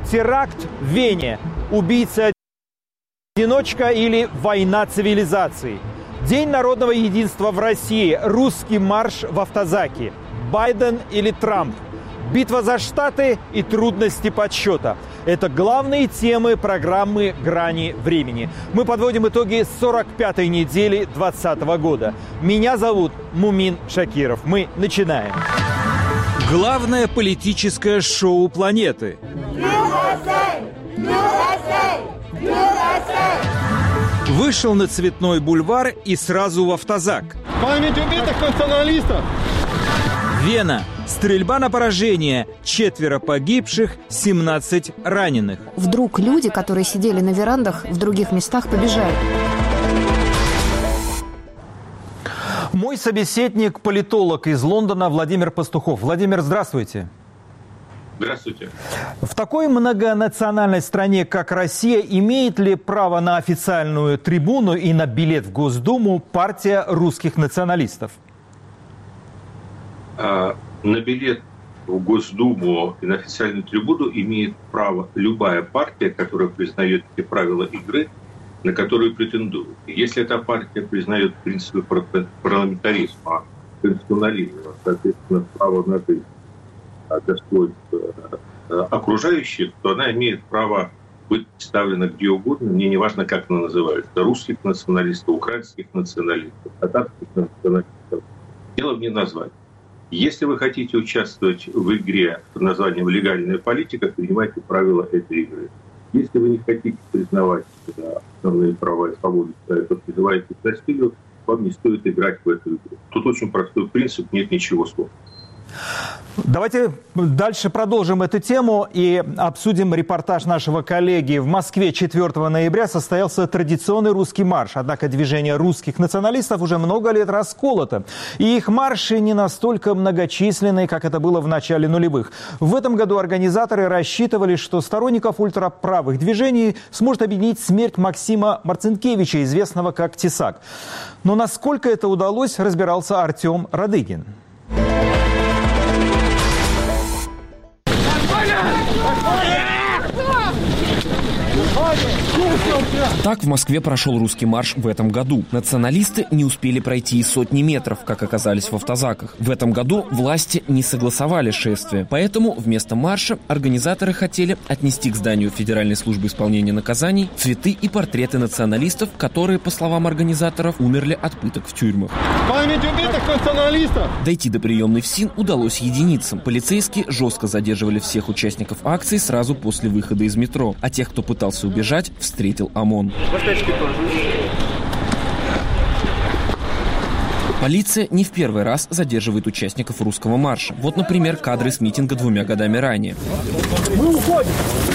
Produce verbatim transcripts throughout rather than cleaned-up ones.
Теракт в Вене. Убийца-одиночка или война цивилизаций. День народного единства в России. Русский марш в автозаке. Байден или Трамп. Битва за Штаты и трудности подсчета. Это главные темы программы «Грани времени». Мы подводим итоги сорок пятой недели двадцатого года. Меня зовут Мумин Шакиров. Мы начинаем. Главное политическое шоу планеты. Вышел на Цветной бульвар и сразу в автозак. Память убитых националистов! Вена. Стрельба на поражение. Четверо погибших, семнадцать раненых. Вдруг люди, которые сидели на верандах в других местах, побежали. Мой собеседник – политолог из Лондона Владимир Пастухов. Владимир, здравствуйте. Здравствуйте. В такой многонациональной стране, как Россия, имеет ли право на официальную трибуну и на билет в Госдуму партия русских националистов? А, на билет в Госдуму и на официальную трибуну имеет право любая партия, которая признает те правила игры, на которые претендует. Если эта партия признает принципы парламентаризма, конституционализма, соответственно, право на жизнь, достоинство окружающих, то она имеет право быть представлена где угодно, мне не важно, как она называется, русских националистов, украинских националистов, татарских националистов. Дело в неназвании. Если вы хотите участвовать в игре под названием «Легальная политика», принимайте правила этой игры. Если вы не хотите признавать основные права и свободы, то призываете к насилию, вам не стоит играть в эту игру. Тут очень простой принцип, нет ничего сложного. Давайте дальше продолжим эту тему и обсудим репортаж нашего коллеги. В Москве четвёртого ноября состоялся традиционный русский марш. Однако движение русских националистов уже много лет расколото. И их марши не настолько многочисленные, как это было в начале нулевых. В этом году организаторы рассчитывали, что сторонников ультраправых движений сможет объединить смерть Максима Марцинкевича, известного как Тесак. Но насколько это удалось, разбирался Артем Радыгин. Так в Москве прошел русский марш в этом году. Националисты не успели пройти и сотни метров, как оказались в автозаках. В этом году власти не согласовали шествие, поэтому вместо марша организаторы хотели отнести к зданию Федеральной службы исполнения наказаний цветы и портреты националистов, которые, по словам организаторов, умерли от пыток в тюрьмах. Память убитых националистов! Дойти до приемной ФСИН удалось единицам. Полицейские жестко задерживали всех участников акции сразу после выхода из метро, а тех, кто пытался убежать, встретил ОМОН. Полиция не в первый раз задерживает участников русского марша. Вот, например, кадры с митинга двумя годами ранее. Мы уходим!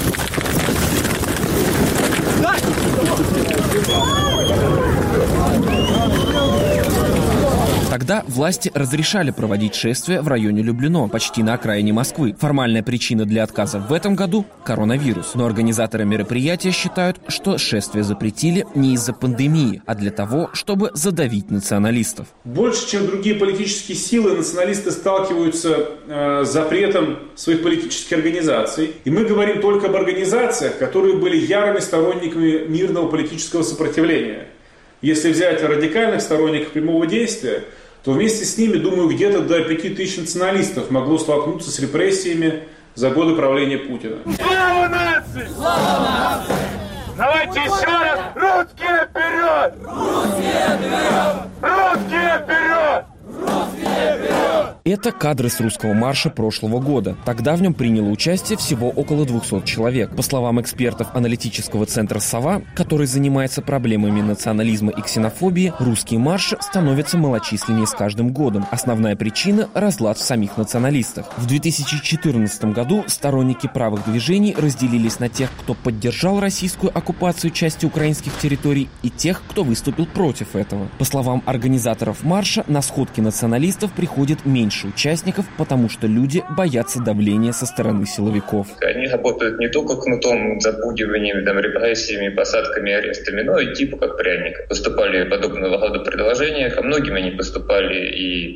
Тогда власти разрешали проводить шествие в районе Люблино, почти на окраине Москвы. Формальная причина для отказа в этом году – коронавирус. Но организаторы мероприятия считают, что шествие запретили не из-за пандемии, а для того, чтобы задавить националистов. Больше, чем другие политические силы, националисты сталкиваются э, с запретом своих политических организаций. И мы говорим только об организациях, которые были ярыми сторонниками мирного политического сопротивления. Если взять радикальных сторонников прямого действия, то вместе с ними, думаю, где-то до пяти тысяч националистов могло столкнуться с репрессиями за годы правления Путина. Слава нации! Слава нации! Давайте еще раз! Русские вперед! Русские вперед! Русские вперед! Русские вперед! Это кадры с русского марша прошлого года. Тогда в нем приняло участие всего около двухсот человек. По словам экспертов аналитического центра «Сова», который занимается проблемами национализма и ксенофобии, русские марши становятся малочисленнее с каждым годом. Основная причина – разлад в самих националистах. В две тысячи четырнадцатом году сторонники правых движений разделились на тех, кто поддержал российскую оккупацию части украинских территорий, и тех, кто выступил против этого. По словам организаторов марша, на сходки националистов приходит меньше участников, потому что люди боятся давления со стороны силовиков. Они работают не только кнутом, запугиванием, там, репрессиями, посадками, арестами, но и типа как пряник. Поступали подобного рода предложения, ко многим они поступали и в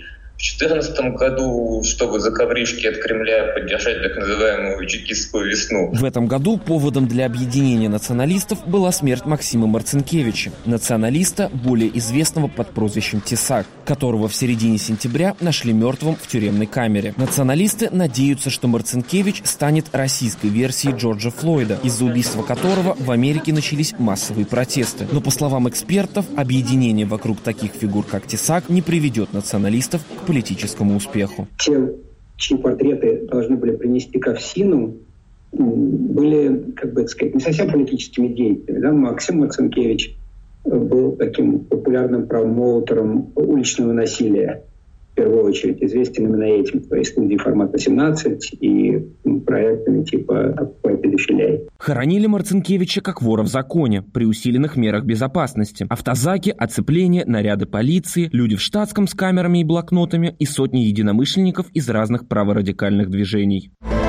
В две тысячи четырнадцатом году, чтобы за ковришки от Кремля поддержать так называемую чекистскую весну. В этом году поводом для объединения националистов была смерть Максима Марцинкевича, националиста, более известного под прозвищем Тесак, которого в середине сентября нашли мертвым в тюремной камере. Националисты надеются, что Марцинкевич станет российской версией Джорджа Флойда, из-за убийства которого в Америке начались массовые протесты. Но, по словам экспертов, объединение вокруг таких фигур, как Тесак, не приведет националистов к политическому успеху. Те, чьи портреты должны были принести ко ФСИНу, были, как бы сказать, не совсем политическими деятелями. Да? Максим Марцинкевич был таким популярным промоутером уличного насилия. В первую очередь известен именно этим, своей студией формата семнадцать и проектами типа «Оккупай, педофиляй». Хоронили Марцинкевича как вора в законе, при усиленных мерах безопасности. Автозаки, оцепление, наряды полиции, люди в штатском с камерами и блокнотами и сотни единомышленников из разных праворадикальных движений.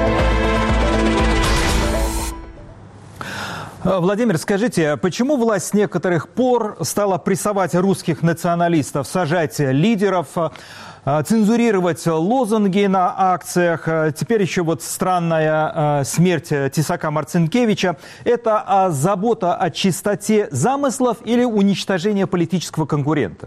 Владимир, скажите, почему власть с некоторых пор стала прессовать русских националистов, сажать лидеров, цензурировать лозунги на акциях? Теперь еще вот странная смерть Тесака Марцинкевича. Это забота о чистоте замыслов или уничтожение политического конкурента?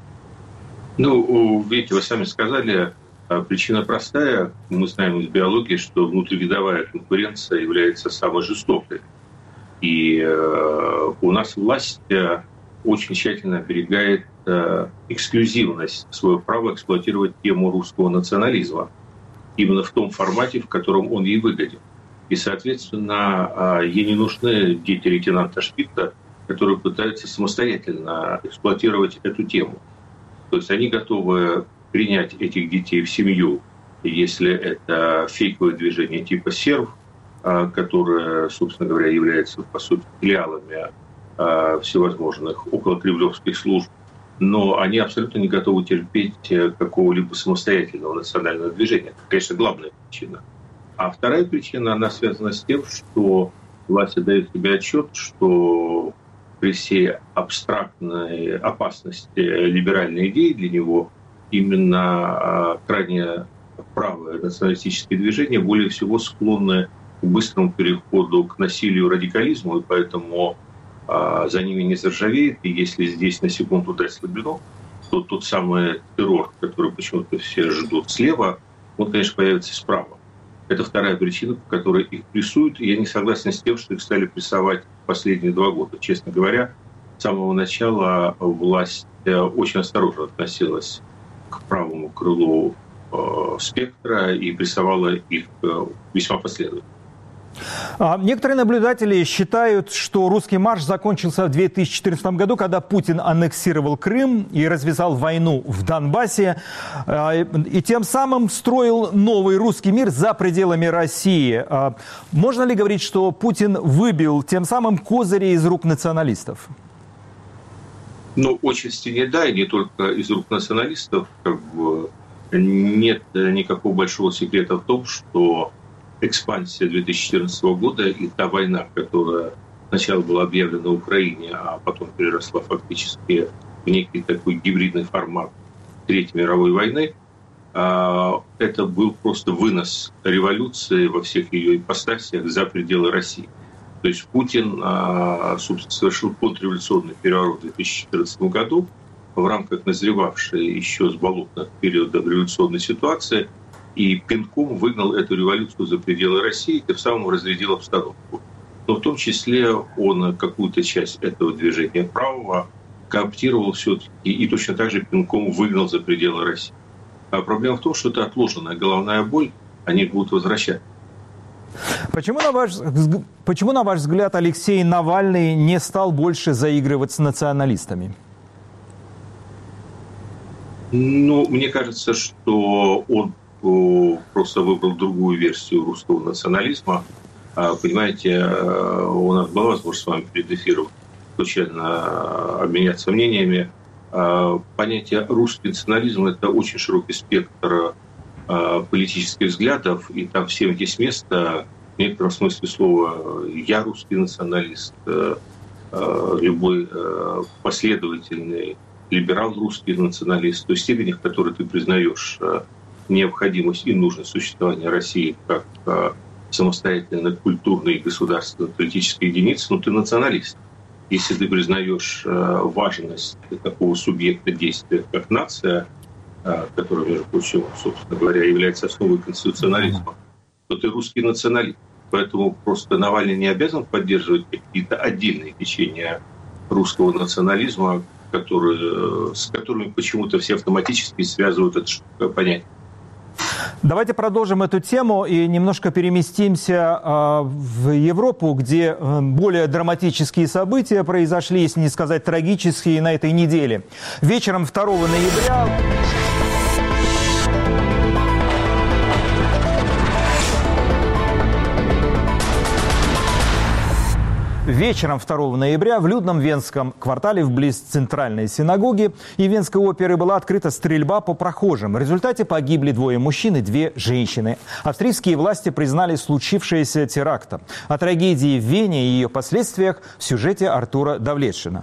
Ну, видите, вы сами сказали, причина простая. Мы знаем из биологии, что внутривидовая конкуренция является самой жестокой. И э, у нас власть э, очень тщательно оберегает э, эксклюзивность, свое право эксплуатировать тему русского национализма. Именно в том формате, в котором он ей выгоден. И, соответственно, э, ей не нужны дети лейтенанта Шпитта, которые пытаются самостоятельно эксплуатировать эту тему. То есть они готовы принять этих детей в семью, если это фейковое движение типа серв, которые, собственно говоря, являются, по сути, филиалами э, всевозможных околокремлевских служб, но они абсолютно не готовы терпеть какого-либо самостоятельного национального движения. Это, конечно, главная причина. А вторая причина, она связана с тем, что власть отдает себе отчет, что при всей абстрактной опасности либеральной идеи для него именно э, крайне правое националистическое движение более всего склонны к быстрому переходу к насилию и радикализму, и поэтому а, за ними не заржавеет. И если здесь на секунду дать слабину, то тот самый террор, который почему-то все ждут слева, он, конечно, появится справа. Это вторая причина, по которой их прессуют. И я не согласен с тем, что их стали прессовать последние два года. Честно говоря, с самого начала власть очень осторожно относилась к правому крылу э, спектра и прессовала их э, весьма последовательно. Некоторые наблюдатели считают, что русский марш закончился в две тысячи четырнадцатом году, когда Путин аннексировал Крым и развязал войну в Донбассе, и тем самым строил новый русский мир за пределами России. Можно ли говорить, что Путин выбил тем самым козыри из рук националистов? Ну, отчасти не да, и не только из рук националистов. Как бы нет никакого большого секрета в том, что экспансия две тысячи четырнадцатого года и та война, которая сначала была объявлена в Украине, а потом переросла фактически в некий такой гибридный формат Третьей мировой войны, это был просто вынос революции во всех ее ипостасиях за пределы России. То есть Путин, собственно, совершил контрреволюционный переворот в две тысячи четырнадцатом году в рамках назревавшей еще с болотных периодов революционной ситуации, и пинком выгнал эту революцию за пределы России, тем самым разрядил обстановку. Но в том числе он какую-то часть этого движения правого кооптировал все-таки и точно так же пинком выгнал за пределы России. А проблема в том, что это отложенная головная боль, они будут возвращать. Почему, на ваш, почему, на ваш взгляд, Алексей Навальный не стал больше заигрывать с националистами? Ну, мне кажется, что он просто выбрал другую версию русского национализма. Понимаете, у нас была возможность с вами перед эфиром случайно обменяться мнениями. Понятие русский национализм – это очень широкий спектр политических взглядов, и там всем есть место, в некотором смысле слова «я русский националист», любой последовательный либерал, русский националист, в той степени, в которой ты признаешь необходимость и нужность существования России как самостоятельной культурной и государственной политической единицы, ну ты националист. Если ты признаешь важность такого субъекта действия, как нация, которая, между прочим, собственно говоря, является основой конституционализма, то ты русский националист. Поэтому просто Навальный не обязан поддерживать какие-то отдельные течения русского национализма, которые, с которыми почему-то все автоматически связывают это понятие. Давайте продолжим эту тему и немножко переместимся э, в Европу, где э, более драматические события произошли, если не сказать трагические, на этой неделе. Вечером второго ноября... Вечером второго ноября в людном венском квартале вблизи центральной синагоги и Венской оперы была открыта стрельба по прохожим. В результате погибли двое мужчин и две женщины. Австрийские власти признали случившееся терактом. О трагедии в Вене и ее последствиях в сюжете Артура Давлетшина.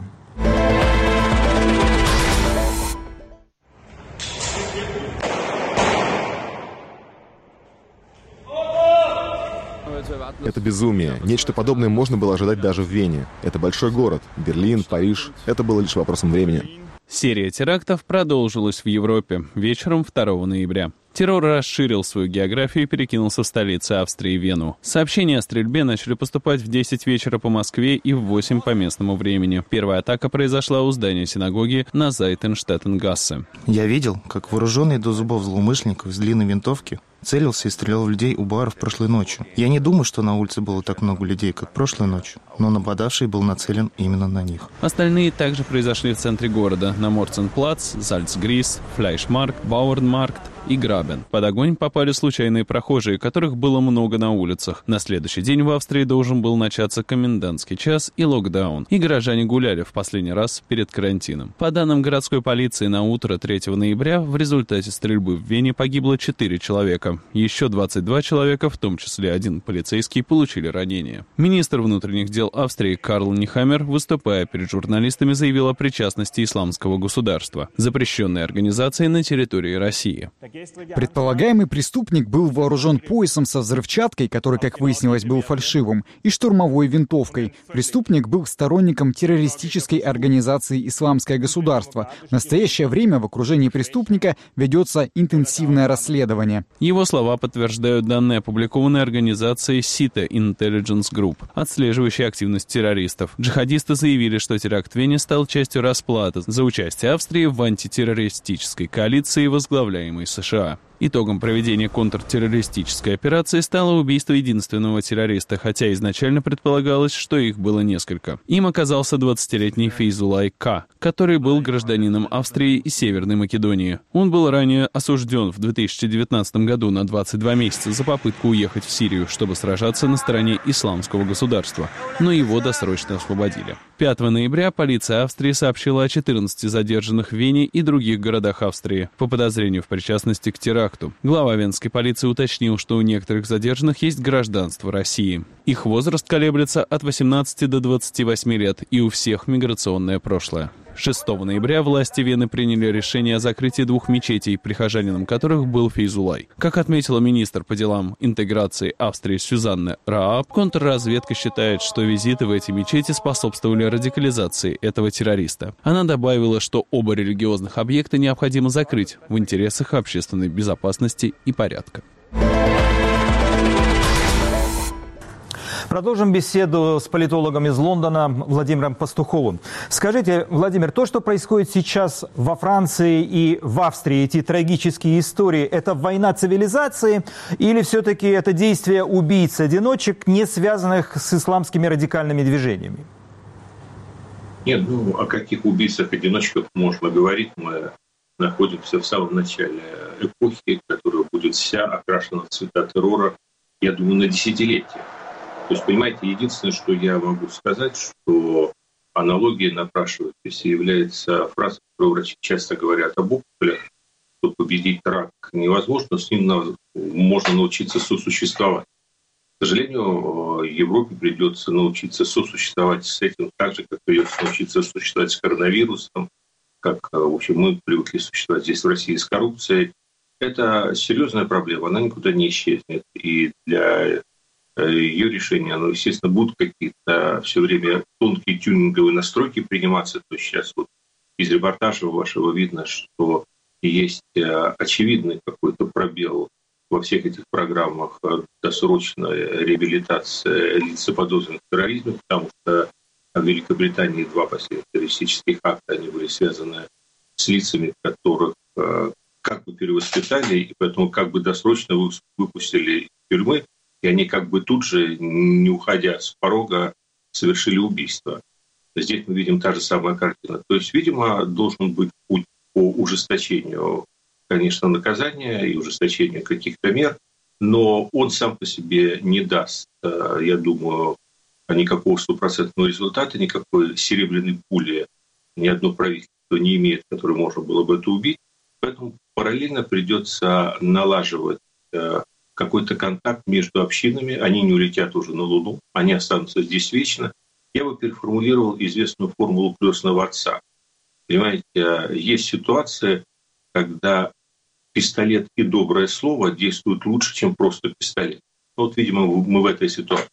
Это безумие. Нечто подобное можно было ожидать даже в Вене. Это большой город. Берлин, Париж. Это было лишь вопросом времени. Серия терактов продолжилась в Европе вечером второго ноября. Террор расширил свою географию и перекинулся в столицу Австрии, Вену. Сообщения о стрельбе начали поступать в десять вечера по Москве и в восемь по местному времени. Первая атака произошла у здания синагоги на Зайтенштеттенгассе. Я видел, как вооруженный до зубов злоумышленников с длинной винтовки целился и стрелял в людей у баров прошлой ночью. Я не думаю, что на улице было так много людей, как прошлой ночью, но нападавший был нацелен именно на них. Остальные также произошли в центре города, на Морценплац, Зальцгрис, Фляйшмаркт, Бауэрнмаркт и Грабен. Под огонь попали случайные прохожие, которых было много на улицах. На следующий день в Австрии должен был начаться комендантский час и локдаун, и горожане гуляли в последний раз перед карантином. По данным городской полиции, на утро третьего ноября в результате стрельбы в Вене погибло четыре человека. Еще двадцать два человека, в том числе один полицейский, получили ранения. Министр внутренних дел Австрии Карл Нихаммер, выступая перед журналистами, заявил о причастности исламского государства, запрещенной организации на территории России. Предполагаемый преступник был вооружен поясом со взрывчаткой, который, как выяснилось, был фальшивым, и штурмовой винтовкой. Преступник был сторонником террористической организации «Исламское государство». В настоящее время в окружении преступника ведется интенсивное расследование. Его слова подтверждают данные, опубликованные организацией Сита Intelligence Group, отслеживающей активность террористов. Джихадисты заявили, что теракт в Вене стал частью расплаты за участие Австрии в антитеррористической коалиции, возглавляемой США. Итогом проведения контртеррористической операции стало убийство единственного террориста, хотя изначально предполагалось, что их было несколько. Им оказался двадцатилетний Фейзулай К., который был гражданином Австрии и Северной Македонии. Он был ранее осужден в две тысячи девятнадцатом году на двадцать два месяца за попытку уехать в Сирию, чтобы сражаться на стороне исламского государства, но его досрочно освободили. пятого ноября полиция Австрии сообщила о четырнадцати задержанных в Вене и других городах Австрии по подозрению в причастности к теракту. Глава венской полиции уточнил, что у некоторых задержанных есть гражданство России. Их возраст колеблется от восемнадцати до двадцати восьми лет, и у всех миграционное прошлое. шестого ноября власти Вены приняли решение о закрытии двух мечетей, прихожанином которых был Фейзулай. Как отметила министр по делам интеграции Австрии Сюзанна Рааб, контрразведка считает, что визиты в эти мечети способствовали радикализации этого террориста. Она добавила, что оба религиозных объекта необходимо закрыть в интересах общественной безопасности и порядка. Продолжим беседу с политологом из Лондона Владимиром Пастуховым. Скажите, Владимир, то, что происходит сейчас во Франции и в Австрии, эти трагические истории, это война цивилизации или все-таки это действия убийц-одиночек, не связанных с исламскими радикальными движениями? Нет, ну о каких убийцах-одиночках можно говорить? Мы находимся в самом начале эпохи, которая будет вся окрашена в цвета террора, я думаю, на десятилетия. То есть, понимаете, единственное, что я могу сказать, что аналогия напрашивающаяся является фразой, которую врачи часто говорят об опухолях, что победить рак невозможно, с ним можно научиться сосуществовать. К сожалению, Европе придется научиться сосуществовать с этим так же, как придется научиться сосуществовать с коронавирусом как, в общем, мы привыкли существовать здесь в России с коррупцией, это серьезная проблема, она никуда не исчезнет. И для ее решения, ну, естественно, будут какие-то все время тонкие тюнинговые настройки приниматься. То есть сейчас вот из репортажа вашего видно, что есть очевидный какой-то пробел во всех этих программах досрочная реабилитация лиц, заподозренных в терроризме, потому что в Великобритании два последних террористических акта, они были связаны с лицами, которых как бы перевоспитали, и поэтому как бы досрочно выпустили из тюрьмы, и они как бы тут же, не уходя с порога, совершили убийство. Здесь мы видим та же самая картина. То есть, видимо, должен быть путь по ужесточению, конечно, наказания и ужесточению каких-то мер, но он сам по себе не даст, я думаю, никакого стопроцентного результата, никакой серебряной пули ни одно правительство не имеет, которое можно было бы это убить. Поэтому параллельно придется налаживать какой-то контакт между общинами. Они не улетят уже на Луну, они останутся здесь вечно. Я бы переформулировал известную формулу крестного отца. Понимаете, есть ситуации, когда пистолет и доброе слово действуют лучше, чем просто пистолет. Вот, видимо, мы в этой ситуации.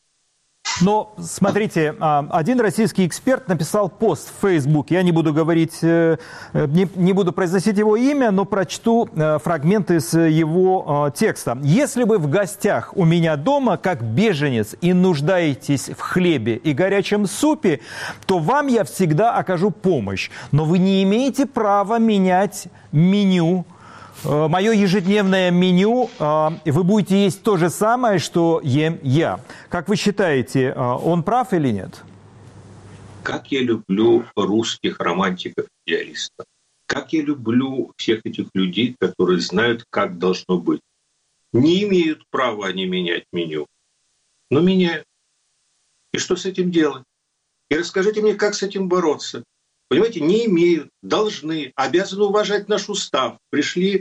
Но, смотрите, один российский эксперт написал пост в Facebook. Я не буду говорить, не, не буду произносить его имя, но прочту фрагменты из его текста. «Если вы в гостях у меня дома, как беженец, и нуждаетесь в хлебе и горячем супе, то вам я всегда окажу помощь. Но вы не имеете права менять меню. Мое ежедневное меню, вы будете есть то же самое, что ем я». Как вы считаете, он прав или нет? Как я люблю русских романтиков-идеалистов. Как я люблю всех этих людей, которые знают, как должно быть. Не имеют права они менять меню, но меняют. И что с этим делать? И расскажите мне, как с этим бороться. Понимаете, не имеют, должны, обязаны уважать наш устав. Пришли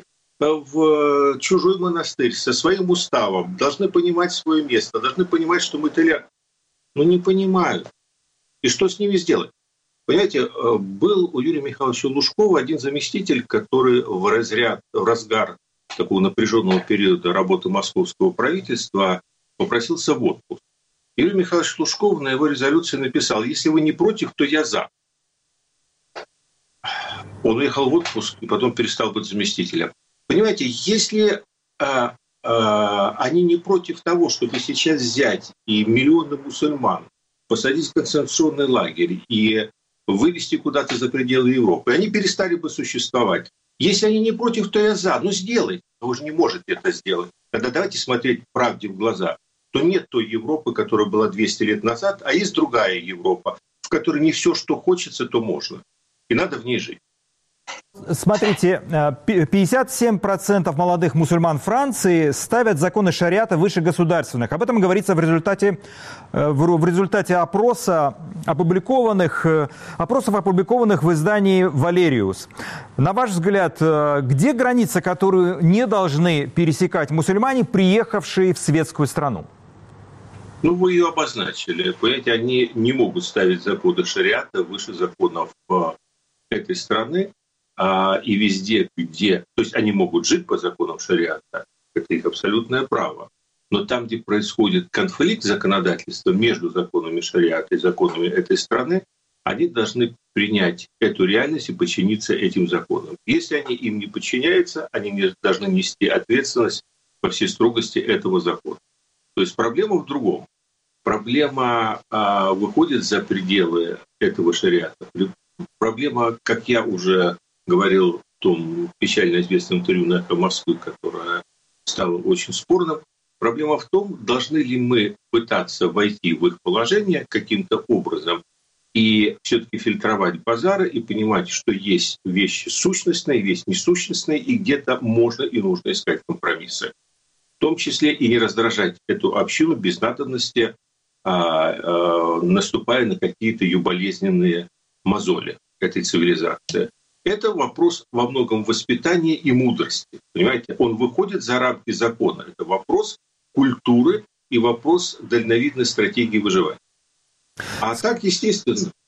в чужой монастырь со своим уставом, должны понимать свое место, должны понимать, что мы теля. Но не понимают. И что с ними сделать? Понимаете, был у Юрия Михайловича Лужкова один заместитель, который в разряд, в разгар такого напряженного периода работы московского правительства попросился в отпуск. Юрий Михайлович Лужков на его резолюции написал: «Если вы не против, то я за». Он уехал в отпуск и потом перестал быть заместителем. Понимаете, если а, а, они не против того, чтобы сейчас взять и миллионы мусульман посадить в концентрационный лагерь и вывести куда-то за пределы Европы, они перестали бы существовать. Если они не против, то я за. Ну, сделайте. Но вы же не можете это сделать. Тогда давайте смотреть правде в глаза. То нет той Европы, которая была двести лет назад, а есть другая Европа, в которой не все, что хочется, то можно. И надо в ней жить. Смотрите, пятьдесят семь процентов молодых мусульман Франции ставят законы шариата выше государственных. Об этом говорится в результате, в результате опроса, опубликованных, опросов, опубликованных в издании «Валериус». На ваш взгляд, где граница, которую не должны пересекать мусульмане, приехавшие в светскую страну? Ну, вы ее обозначили. Понимаете, они не могут ставить законы шариата выше законов этой страны. И везде, где... То есть они могут жить по законам шариата, это их абсолютное право. Но там, где происходит конфликт законодательства между законами шариата и законами этой страны, они должны принять эту реальность и подчиниться этим законам. Если они им не подчиняются, они не должны нести ответственность по всей строгости этого закона. То есть проблема в другом. Проблема а, выходит за пределы этого шариата. Проблема, как я уже говорил в том печально известном интервью на «Эхо Москвы», которое стало очень спорным. Проблема в том, должны ли мы пытаться войти в их положение каким-то образом и все-таки фильтровать базары и понимать, что есть вещи сущностные, есть несущностные, и где-то можно и нужно искать компромиссы. В том числе и не раздражать эту общину без надобности, а, а, наступая на какие-то ее болезненные мозоли этой цивилизации. Это вопрос во многом воспитания и мудрости. Понимаете, он выходит за рамки закона. Это вопрос культуры и вопрос дальновидной стратегии выживания. А так, естественно,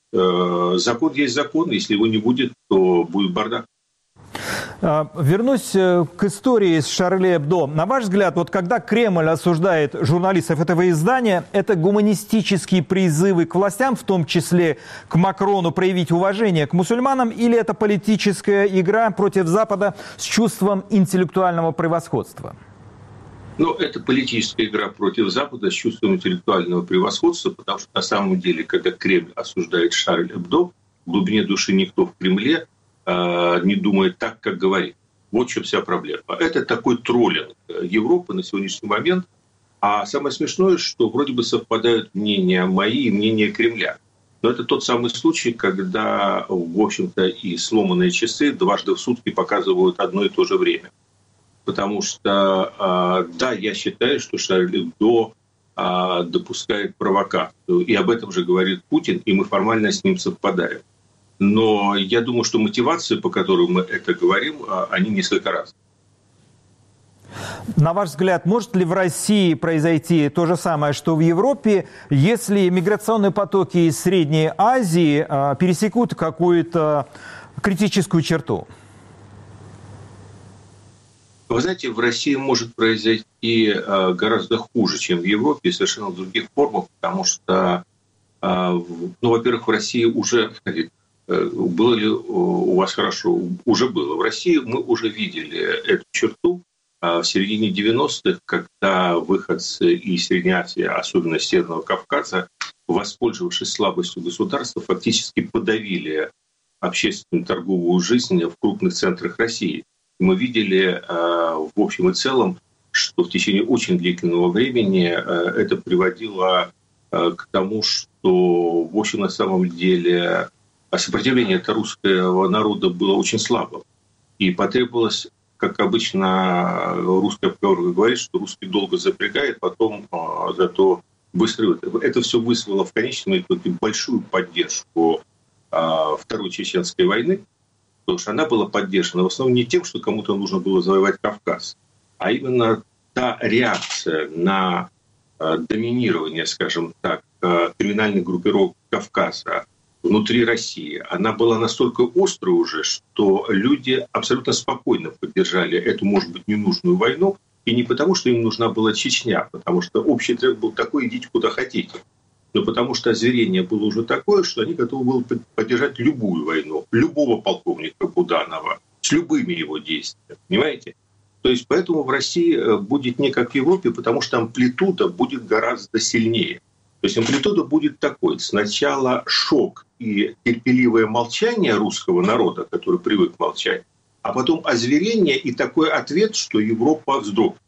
закон есть закон, если его не будет, то будет бардак. Вернусь к истории с Шарли Эбдо. На ваш взгляд, вот когда Кремль осуждает журналистов этого издания, это гуманистические призывы к властям, в том числе к Макрону, проявить уважение к мусульманам, или это политическая игра против Запада с чувством интеллектуального превосходства? Ну, это политическая игра против Запада с чувством интеллектуального превосходства, потому что на самом деле, когда Кремль осуждает Шарль Эбдо, в глубине души никто в Кремле не думает так, как говорит. Вот в чем вся проблема. Это такой троллинг Европы на сегодняшний момент. А самое смешное, что вроде бы совпадают мнения мои и мнения Кремля. Но это тот самый случай, когда, в общем-то, и сломанные часы дважды в сутки показывают одно и то же время. Потому что, да, я считаю, что Шарль Эбдо допускает провокацию. И об этом же говорит Путин, и мы формально с ним совпадаем. Но я думаю, что мотивации, по которой мы это говорим, они несколько разные. На ваш взгляд, может ли в России произойти то же самое, что в Европе, если миграционные потоки из Средней Азии пересекут какую-то критическую черту? Вы знаете, в России может произойти гораздо хуже, чем в Европе, и совершенно в других формах, потому что, ну, во-первых, в России уже... Было ли у вас хорошо? Уже было. В России мы уже видели эту черту в середине девяностых, когда выходцы из Средней Азии, особенно с Северного Кавказа, воспользовавшись слабостью государства, фактически подавили общественную торговую жизнь в крупных центрах России. Мы видели в общем и целом, что в течение очень длительного времени это приводило к тому, что, в общем, на самом деле... А сопротивление русского народа было очень слабым. И потребовалось, как обычно русская поговорка говорит, что русский долго запрягает, потом а, зато быстро... Это все вызвало в конечном итоге большую поддержку а, Второй Чеченской войны, потому что она была поддержана в основном не тем, что кому-то нужно было завоевать Кавказ, а именно та реакция на а, доминирование, скажем так, криминальных группировок Кавказа внутри России, она была настолько острой уже, что люди абсолютно спокойно поддержали эту, может быть, ненужную войну, и не потому, что им нужна была Чечня, потому что общий тренд был такой: идите куда хотите, но потому что озверение было уже такое, что они готовы были поддержать любую войну, любого полковника Буданова, с любыми его действиями, понимаете? То есть поэтому в России будет не как в Европе, потому что амплитуда будет гораздо сильнее. То есть амплитуда будет такой: сначала шок и терпеливое молчание русского народа, который привык молчать, а потом озверение и такой ответ, что Европа вздрогнет.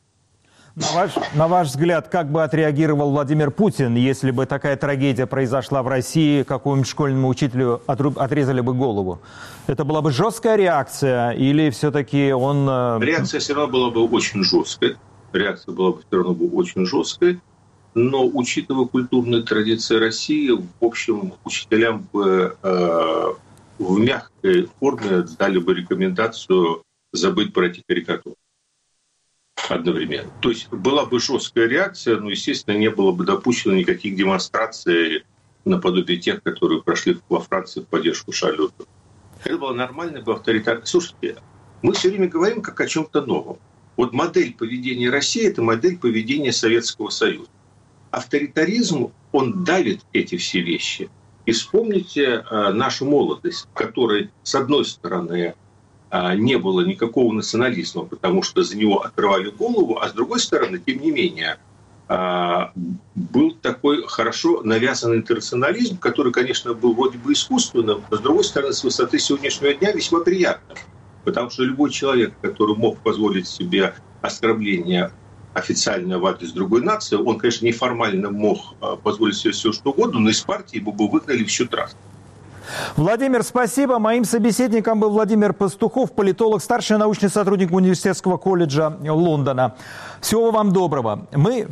На ваш, на ваш взгляд, как бы отреагировал Владимир Путин, если бы такая трагедия произошла в России, какому-нибудь школьному учителю отрезали бы голову? Это была бы жесткая реакция или все-таки он... Реакция все равно была бы очень жесткой. Реакция была бы все равно бы очень жесткой. Но, учитывая культурные традиции России, в общем, учителям бы э, в мягкой форме дали бы рекомендацию забыть про эти карикатуры одновременно. То есть была бы жесткая реакция, но, естественно, не было бы допущено никаких демонстраций наподобие тех, которые прошли во Франции в поддержку Шарля Эбдо. Это было нормальное бы авторитарное. Слушайте, мы все время говорим как о чем-то новом. Вот модель поведения России – это модель поведения Советского Союза. Авторитаризм, он давит эти все вещи. И вспомните э, нашу молодость, в которой, с одной стороны, э, не было никакого национализма, потому что за него отрывали голову, а с другой стороны, тем не менее, э, был такой хорошо навязанный интернационализм, который, конечно, был вроде бы искусственным, но, с другой стороны, с высоты сегодняшнего дня весьма приятным. Потому что любой человек, который мог позволить себе оскорбление официально в адрес другой нации, он, конечно, неформально мог позволить себе все что угодно, но из партии его бы выгнали в счет раз. Владимир, спасибо. Моим собеседником был Владимир Пастухов, политолог, старший научный сотрудник Университетского колледжа Лондона. Всего вам доброго. Мы...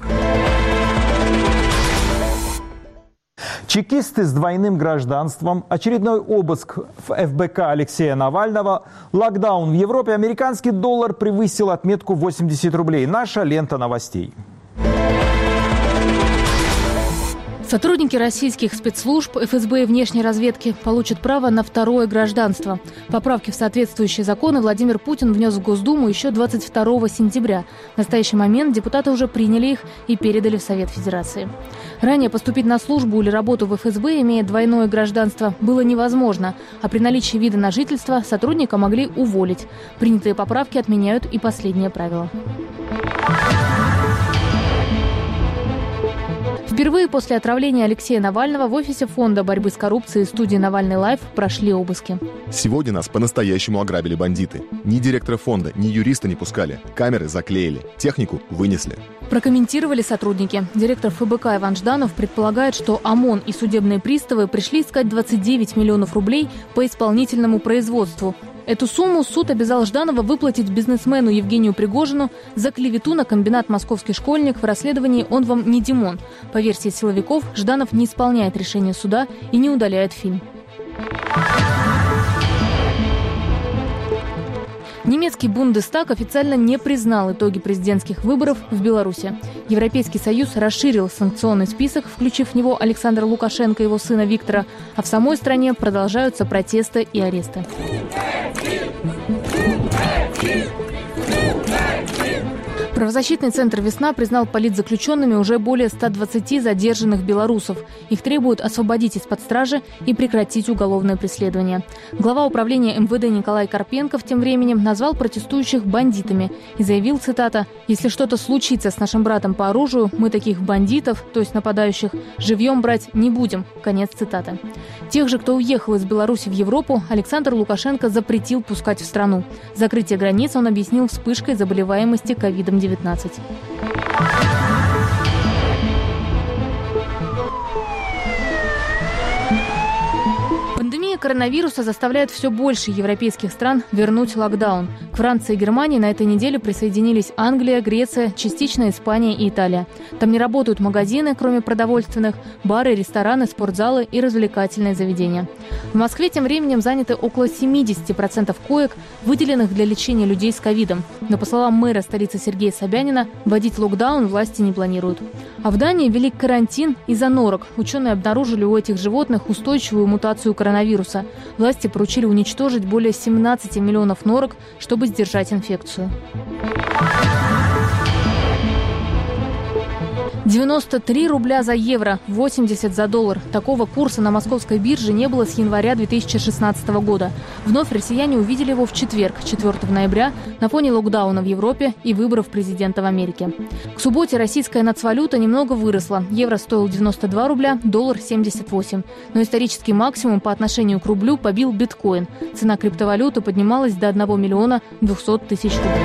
Чекисты с двойным гражданством, очередной обыск в эф бэ ка Алексея Навального, локдаун в Европе, американский доллар превысил отметку восемьдесят рублей. Наша лента новостей. Сотрудники российских спецслужб, эф эс бэ и внешней разведки получат право на второе гражданство. Поправки в соответствующие законы Владимир Путин внес в Госдуму еще двадцать второго сентября. В настоящий момент депутаты уже приняли их и передали в Совет Федерации. Ранее поступить на службу или работу в эф эс бэ, имея двойное гражданство, было невозможно, а при наличии вида на жительство сотрудника могли уволить. Принятые поправки отменяют и последнее правило. Впервые после отравления Алексея Навального в офисе Фонда борьбы с коррупцией студии «Навальный лайф» прошли обыски. Сегодня нас по-настоящему ограбили бандиты. Ни директора фонда, ни юриста не пускали. Камеры заклеили. Технику вынесли. Прокомментировали сотрудники. Директор эф бэ ка Иван Жданов предполагает, что ОМОН и судебные приставы пришли искать двадцать девять миллионов рублей по исполнительному производству. Эту сумму суд обязал Жданова выплатить бизнесмену Евгению Пригожину за клевету на комбинат «Московский школьник» в расследовании «Он вам не Димон». По версии силовиков, Жданов не исполняет решение суда и не удаляет фильм. Немецкий Бундестаг официально не признал итоги президентских выборов в Беларуси. Европейский Союз расширил санкционный список, включив в него Александра Лукашенко и его сына Виктора, а в самой стране продолжаются протесты и аресты. Правозащитный центр «Весна» признал политзаключенными уже более ста двадцати задержанных белорусов. Их требуют освободить из-под стражи и прекратить уголовное преследование. Глава управления эм вэ дэ Николай Карпенков тем временем назвал протестующих бандитами и заявил, цитата, «Если что-то случится с нашим братом по оружию, мы таких бандитов, то есть нападающих, живьем брать не будем». Конец цитаты. Тех же, кто уехал из Беларуси в Европу, Александр Лукашенко запретил пускать в страну. Закрытие границ он объяснил вспышкой заболеваемости ковидом девятнадцать. Пандемия коронавируса заставляет все больше европейских стран вернуть локдаун. К Франции и Германии на этой неделе присоединились Англия, Греция, частично Испания и Италия. Там не работают магазины, кроме продовольственных, бары, рестораны, спортзалы и развлекательные заведения. В Москве тем временем заняты около семидесяти процентов коек, выделенных для лечения людей с ковидом. Но, по словам мэра столицы Сергея Собянина, вводить локдаун власти не планируют. А в Дании ввели карантин из-за норок. Ученые обнаружили у этих животных устойчивую мутацию коронавируса. Власти поручили уничтожить более семнадцати миллионов норок, чтобы сдержать инфекцию. девяносто три рубля за евро, восемьдесят за доллар. Такого курса на московской бирже не было с января две тысячи шестнадцатого года. Вновь россияне увидели его в четверг, четвёртого ноября, на фоне локдауна в Европе и выборов президента в Америке. К субботе российская нацвалюта немного выросла. Евро стоил девяносто два рубля, доллар семьдесят восемь. Но исторический максимум по отношению к рублю побил биткоин. Цена криптовалюты поднималась до одного миллиона двухсот тысяч рублей.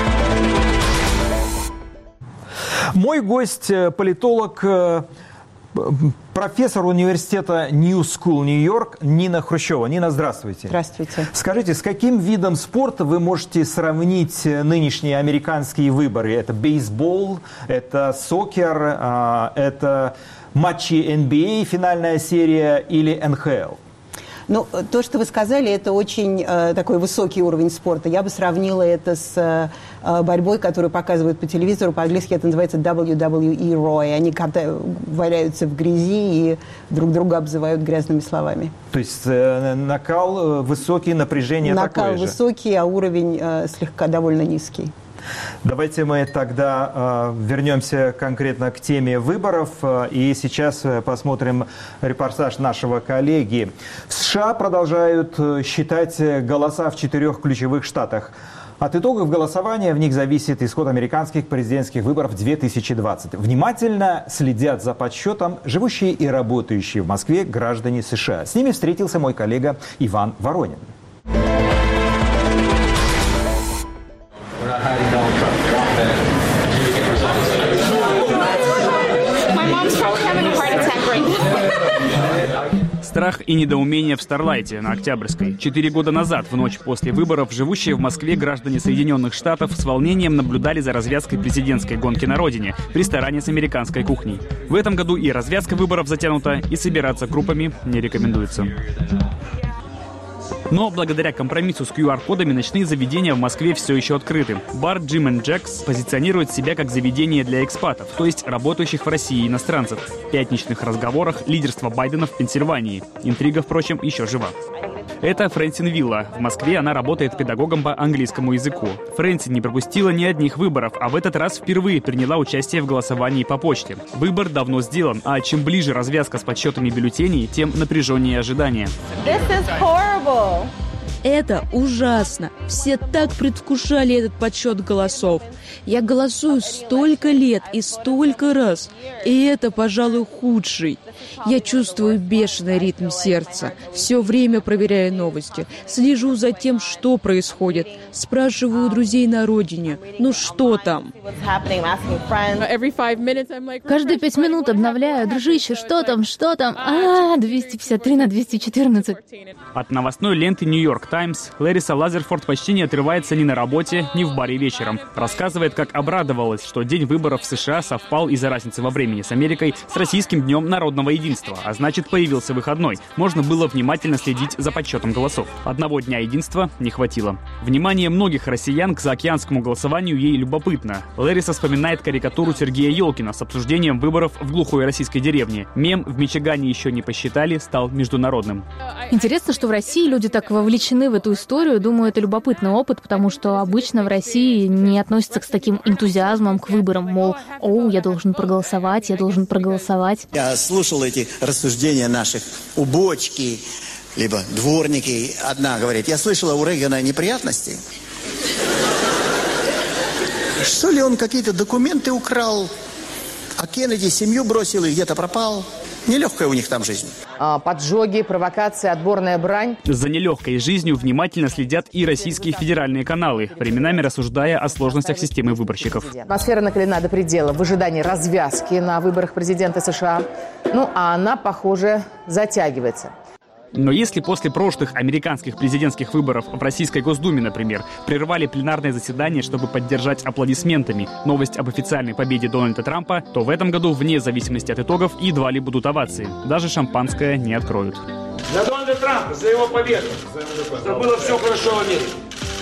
Мой гость – политолог, профессор университета New School Нью-Йорк Нина Хрущева. Нина, здравствуйте. Здравствуйте. Скажите, с каким видом спорта вы можете сравнить нынешние американские выборы? Это бейсбол, это сокер, это матчи эн би эй, финальная серия или эн ха эл? Ну, то, что вы сказали, это очень э, такой высокий уровень спорта. Я бы сравнила это с э, борьбой, которую показывают по телевизору. По-английски это называется дабл ю дабл ю и Roy. Они катают, валяются в грязи и друг друга обзывают грязными словами. То есть э, накал высокий, напряжение накал такое же? Накал высокий, а уровень э, слегка довольно низкий. Давайте мы тогда э, вернемся конкретно к теме выборов. Э, и сейчас посмотрим репортаж нашего коллеги. В США продолжают считать голоса в четырех ключевых штатах. От итогов голосования в них зависит исход американских президентских выборов две тысячи двадцатого. Внимательно следят за подсчетом живущие и работающие в Москве граждане США. С ними встретился мой коллега Иван Воронин. Страх и недоумение в Старлайте на Октябрьской. Четыре года назад, в ночь после выборов, живущие в Москве граждане Соединенных Штатов с волнением наблюдали за развязкой президентской гонки на родине в ресторане с американской кухней. В этом году и развязка выборов затянута, и собираться группами не рекомендуется. Но благодаря компромиссу с ку ар-кодами ночные заведения в Москве все еще открыты. Бар Jim and Jack's позиционирует себя как заведение для экспатов, то есть работающих в России иностранцев. В пятничных разговорах лидерство Байдена в Пенсильвании. Интрига, впрочем, еще жива. Это Фрэнсин Вилла. В Москве она работает педагогом по английскому языку. Фрэнсин не пропустила ни одних выборов, а в этот раз впервые приняла участие в голосовании по почте. Выбор давно сделан, а чем ближе развязка с подсчетами бюллетеней, тем напряженнее ожидания. This is horrible. Это ужасно. Все так предвкушали этот подсчет голосов. Я голосую столько лет и столько раз. И это, пожалуй, худший. Я чувствую бешеный ритм сердца. Все время проверяю новости. Слежу за тем, что происходит. Спрашиваю у друзей на родине. Ну что там? Каждые пять минут обновляю. Дружище, что там, что там? А, двести пятьдесят три на двести четырнадцать. От новостной ленты «Нью-Йорк Таймс» Лариса Лазерфорд почти не отрывается ни на работе, ни в баре вечером. Рассказывает, как обрадовалась, что день выборов в США совпал из-за разницы во времени с Америкой с российским днем народного единства, а значит, появился выходной. Можно было внимательно следить за подсчетом голосов. Одного дня единства не хватило. Внимание многих россиян к заокеанскому голосованию ей любопытно. Лариса вспоминает карикатуру Сергея Ёлкина с обсуждением выборов в глухой российской деревне. Мем «В Мичигане еще не посчитали» стал международным. Интересно, что в России люди так вовлечены в эту историю. Думаю, это любопытный опыт, потому что обычно в России не относятся с таким энтузиазмом к выборам. Мол, о, я должен проголосовать, я должен проголосовать. Я слушал эти рассуждения наших убочки, либо дворники. Одна говорит, я слышала у Рейгана неприятности. Что ли он какие-то документы украл, а Кеннеди семью бросил и где-то пропал. Нелегкая у них там жизнь. Поджоги, провокации, отборная брань. За нелегкой жизнью внимательно следят и российские федеральные каналы, временами рассуждая о сложностях системы выборщиков. Атмосфера накалена до предела в ожидании развязки на выборах президента США. Ну, а она, похоже, затягивается. Но если после прошлых американских президентских выборов в Российской Госдуме, например, прервали пленарное заседание, чтобы поддержать аплодисментами новость об официальной победе Дональда Трампа, то в этом году, вне зависимости от итогов, едва ли будут овации. Даже шампанское не откроют. За Дональда Трампа, за его победу, чтобы было все хорошо в мире.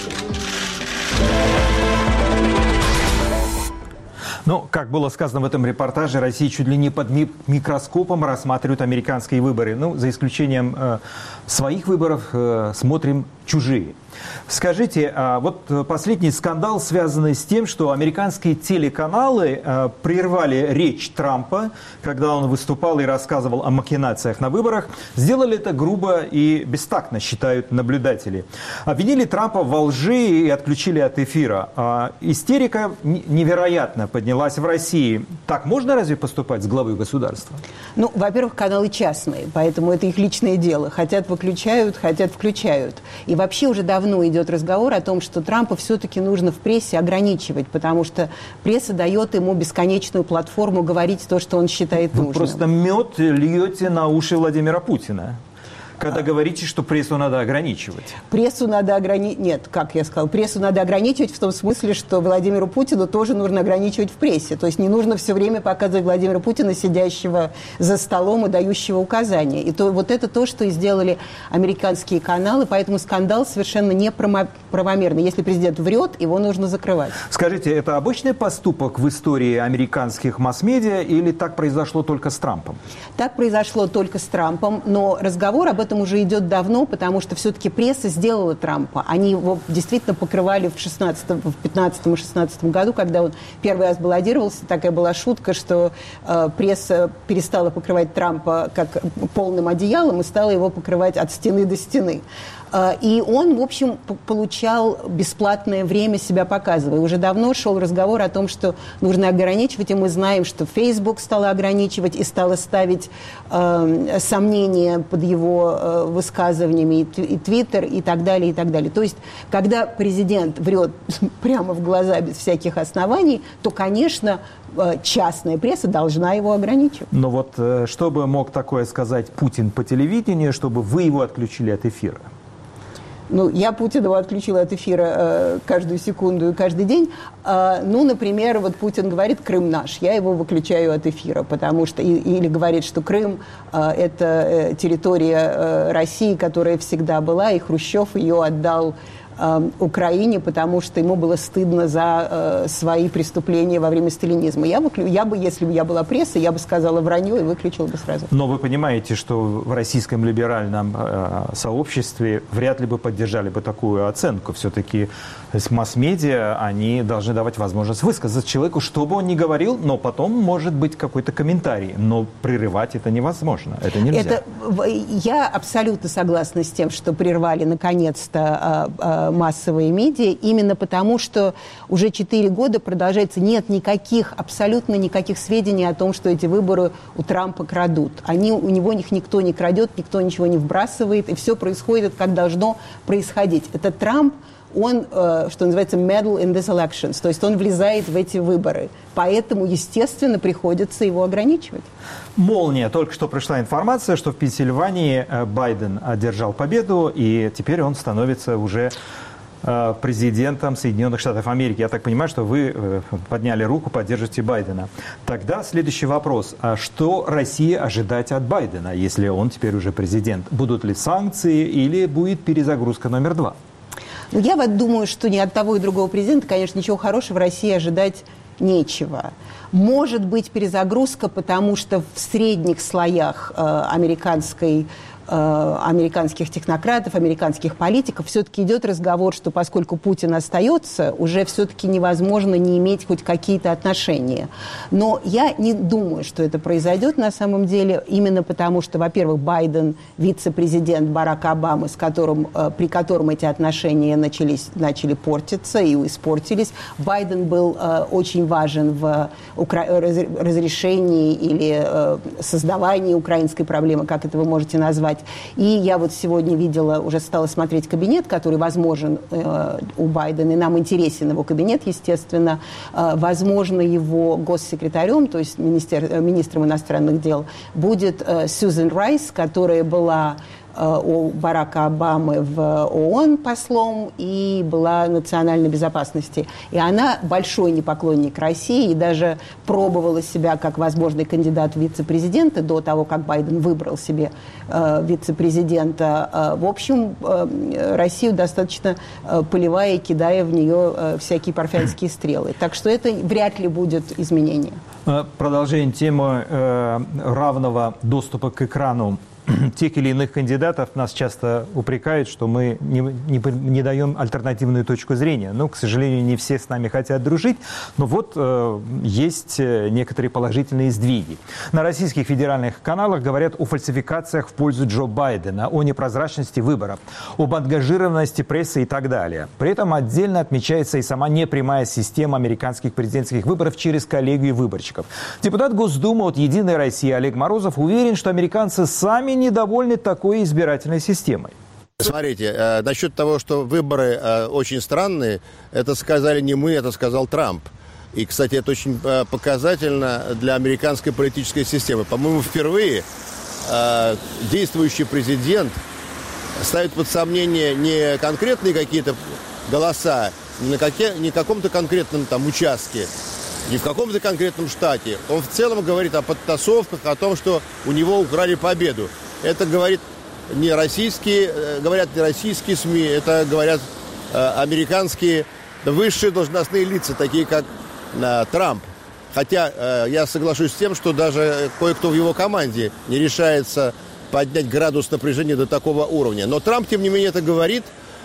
Ну, как было сказано в этом репортаже, Россия чуть ли не под ми- микроскопом рассматривает американские выборы. Ну, за исключением э, своих выборов, э, смотрим чужие. Скажите, а вот последний скандал, связанный с тем, что американские телеканалы э, прервали речь Трампа, когда он выступал и рассказывал о махинациях на выборах, сделали это грубо и бестактно, считают наблюдатели. Обвинили Трампа во лжи и отключили от эфира. А истерика невероятно поднялась в России. Так можно разве поступать с главой государства? Ну, во-первых, каналы частные, поэтому это их личное дело. Хотят выключают, хотят включают. И вообще уже давно идет разговор о том, что Трампа все-таки нужно в прессе ограничивать, потому что пресса дает ему бесконечную платформу говорить то, что он считает нужным. Вы просто мед льете на уши Владимира Путина, когда говорите, что прессу надо ограничивать. Прессу надо ограничивать... Нет, как я сказала, прессу надо ограничивать в том смысле, что Владимиру Путину тоже нужно ограничивать в прессе. То есть не нужно все время показывать Владимира Путина, сидящего за столом и дающего указания. И то, вот это то, что и сделали американские каналы, поэтому скандал совершенно неправомерный. Если президент врет, его нужно закрывать. Скажите, это обычный поступок в истории американских масс-медиа или так произошло только с Трампом? Так произошло только с Трампом, но разговор об этом уже идет давно, потому что все-таки пресса сделала Трампа. Они его действительно покрывали в шестнадцатом, в пятнадцатом и шестнадцатом году, когда он первый раз баллотировался. Такая была шутка, что э, пресса перестала покрывать Трампа как полным одеялом и стала его покрывать от стены до стены. И он, в общем, получал бесплатное время, себя показывая. Уже давно шел разговор о том, что нужно ограничивать, и мы знаем, что Facebook стала ограничивать и стала ставить э, сомнения под его э, высказываниями, и Twitter, и так далее, и так далее. То есть, когда президент врет прямо в глаза без всяких оснований, то, конечно, частная пресса должна его ограничивать. Но вот что бы мог такое сказать Путин по телевидению, чтобы вы его отключили от эфира? Ну, я Путина отключила от эфира э, каждую секунду и каждый день. Э, ну, например, вот Путин говорит «Крым наш», я его выключаю от эфира, потому что... И, или говорит, что Крым э, – это э, территория э, России, которая всегда была, и Хрущев ее отдал Украине, потому что ему было стыдно за э, свои преступления во время сталинизма. Я, выклю... я бы, если бы я была прессой, я бы сказала вранье и выключила бы сразу. Но вы понимаете, что в российском либеральном э, сообществе вряд ли бы поддержали бы такую оценку. Все-таки масс-медиа, они должны давать возможность высказать человеку, что бы он ни говорил, но потом может быть какой-то комментарий. Но прерывать это невозможно, это нельзя. Это, я абсолютно согласна с тем, что прервали наконец-то э, э, массовые медиа, именно потому, что уже четыре года продолжается, нет никаких, абсолютно никаких сведений о том, что эти выборы у Трампа крадут. Они, у него их никто не крадет, никто ничего не вбрасывает, и все происходит, как должно происходить. Это Трамп, он, э, что называется, meddle in these elections, то есть он влезает в эти выборы. Поэтому, естественно, приходится его ограничивать. Молния. Только что пришла информация, что в Пенсильвании Байден одержал победу, и теперь он становится уже президентом Соединенных Штатов Америки. Я так понимаю, что вы подняли руку, поддержите Байдена. Тогда следующий вопрос. А что России ожидать от Байдена, если он теперь уже президент? Будут ли санкции или будет перезагрузка номер два? Ну, я вот думаю, что ни от того и другого президента, конечно, ничего хорошего в России ожидать нечего. Может быть перезагрузка, потому что в средних слоях э, американской американских технократов, американских политиков, все-таки идет разговор, что поскольку Путин остается, уже все-таки невозможно не иметь хоть какие-то отношения. Но я не думаю, что это произойдет на самом деле, именно потому что, во-первых, Байден, вице-президент Барака Обамы, с которым, при котором эти отношения начались, начали портиться и испортились. Байден был очень важен в разрешении или создавании украинской проблемы, как это вы можете назвать. И я вот сегодня видела, уже стала смотреть кабинет, который возможен э, у Байдена, и нам интересен его кабинет, естественно. Э, возможно, его госсекретарем, то есть министер, министром иностранных дел, будет э, Сьюзен Райс, которая была у Барака Обамы в ООН послом и была национальной безопасности. И она большой непоклонник России и даже пробовала себя как возможный кандидат в вице-президенты до того, как Байден выбрал себе э, вице-президента. Э, в общем, э, Россию достаточно э, поливая и кидая в нее э, всякие парфянские стрелы. Так что это вряд ли будет изменение. Продолжение темы э, равного доступа к экрану тех или иных кандидатов. Нас часто упрекают, что мы не, не, не даем альтернативную точку зрения. Но, к сожалению, не все с нами хотят дружить. Но вот э, есть некоторые положительные сдвиги. На российских федеральных каналах говорят о фальсификациях в пользу Джо Байдена, о непрозрачности выборов, об ангажированности прессы и так далее. При этом отдельно отмечается и сама непрямая система американских президентских выборов через коллегию выборщиков. Депутат Госдумы от «Единой России» Олег Морозов уверен, что американцы сами недовольны такой избирательной системой. Смотрите, э, насчет того, что выборы э, очень странные, это сказали не мы, это сказал Трамп. И, кстати, это очень э, показательно для американской политической системы. По-моему, впервые э, действующий президент ставит под сомнение не конкретные какие-то голоса, не на какие, не каком-то конкретном там участке, не в каком-то конкретном штате. Он в целом говорит о подтасовках, о том, что у него украли победу. Это говорит не российские, говорят не российские СМИ, это говорят э, американские высшие должностные лица, такие как э, Трамп. Хотя э, я соглашусь с тем, что даже кое-кто в его команде не решается поднять градус напряжения до такого уровня. Но Трамп, тем не менее, это говорит.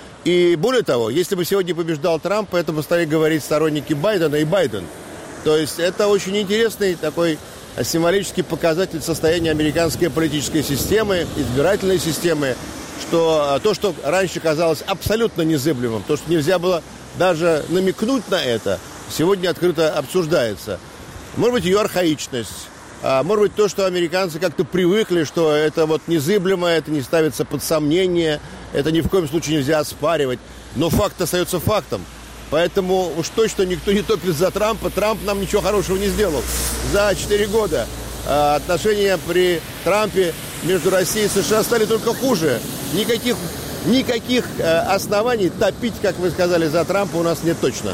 И более того, если бы сегодня побеждал Трамп, это бы стали говорить сторонники Байдена и Байден. То есть это очень интересный такой символический показатель состояния американской политической системы, избирательной системы, что то, что раньше казалось абсолютно незыблемым, то, что нельзя было даже намекнуть на это, сегодня открыто обсуждается. Может быть, ее архаичность, а может быть, то, что американцы как-то привыкли, что это вот незыблемо, это не ставится под сомнение, это ни в коем случае нельзя оспаривать. Но факт остается фактом. Поэтому уж точно никто не топит за Трампа. Трамп нам ничего хорошего не сделал. За четыре года э, отношения при Трампе между Россией и США стали только хуже. Никаких никаких э, оснований топить, как вы сказали, за Трампа у нас нет точно.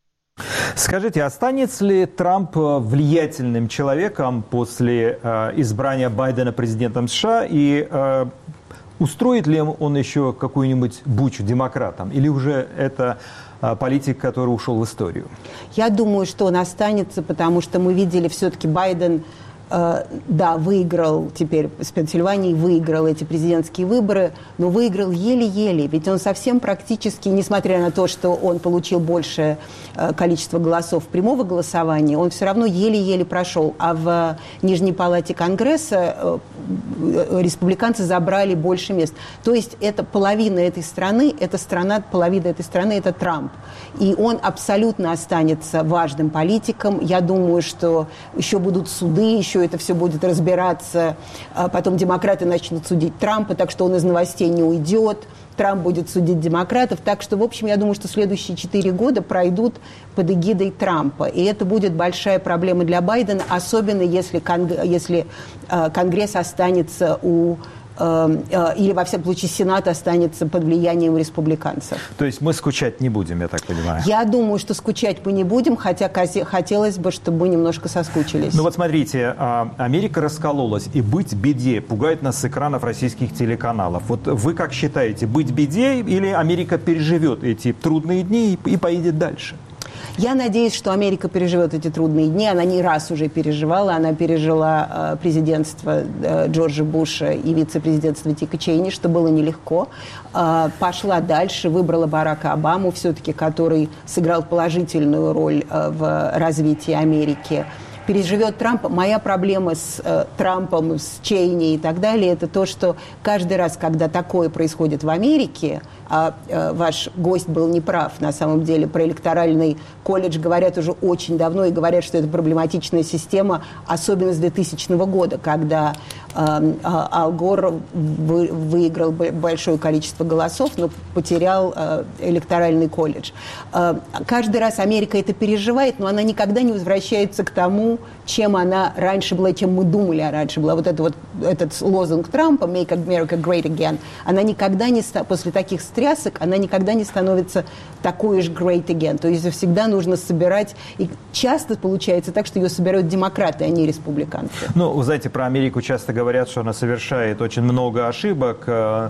Скажите, останется ли Трамп влиятельным человеком после э, избрания Байдена президентом США и э, устроит ли он еще какую-нибудь бучу демократам? Или уже это э, политик, который ушел в историю? Я думаю, что он останется, потому что мы видели все-таки Байден, э, да, выиграл теперь с Пенсильванией, выиграл эти президентские выборы, но выиграл еле-еле. Ведь он совсем практически, несмотря на то, что он получил большее э, количество голосов прямого голосования, он все равно еле-еле прошел. А в Нижней палате Конгресса э, республиканцы забрали больше мест. То есть это половина этой страны, эта страна, половина этой страны – это Трамп. И он абсолютно останется важным политиком. Я думаю, что еще будут суды, еще это все будет разбираться. Потом демократы начнут судить Трампа, так что он из новостей не уйдет. Трамп будет судить демократов. Так что, в общем, я думаю, что следующие четыре года пройдут под эгидой Трампа. И это будет большая проблема для Байдена, особенно если, конг... если э, Конгресс останется у... Э, э, или, во всяком случае, Сенат останется под влиянием республиканцев. То есть мы скучать не будем, я так понимаю? Я думаю, что скучать мы не будем, хотя хотелось бы, чтобы мы немножко соскучились. Ну вот смотрите, Америка раскололась, и быть беде пугает нас с экранов российских телеканалов. Вот вы как считаете, быть беде или Америка переживет эти трудные дни и поедет дальше? Я надеюсь, что Америка переживет эти трудные дни. Она не раз уже переживала. Она пережила э, президентство э, Джорджа Буша и вице-президентство Дика Чейни, что было нелегко. Э, пошла дальше, выбрала Барака Обаму, все-таки, который сыграл положительную роль э, в развитии Америки. Переживет Трампа. Моя проблема с э, Трампом, с Чейни и так далее, это то, что каждый раз, когда такое происходит в Америке, а э, ваш гость был неправ, на самом деле, про электоральный колледж говорят уже очень давно, и говорят, что это проблематичная система, особенно с двухтысячного года, когда э, э, Ал Гор вы, выиграл большое количество голосов, но потерял э, электоральный колледж. Э, каждый раз Америка это переживает, но она никогда не возвращается к тому, чем она раньше была, чем мы думали, а раньше была. Вот, это вот этот лозунг Трампа «Make America Great Again», она никогда не, после таких стрясок, она никогда не становится такой же great again. То есть всегда нужно собирать, и часто получается так, что ее собирают демократы, а не республиканцы. Ну, вы знаете, про Америку часто говорят, что она совершает очень много ошибок,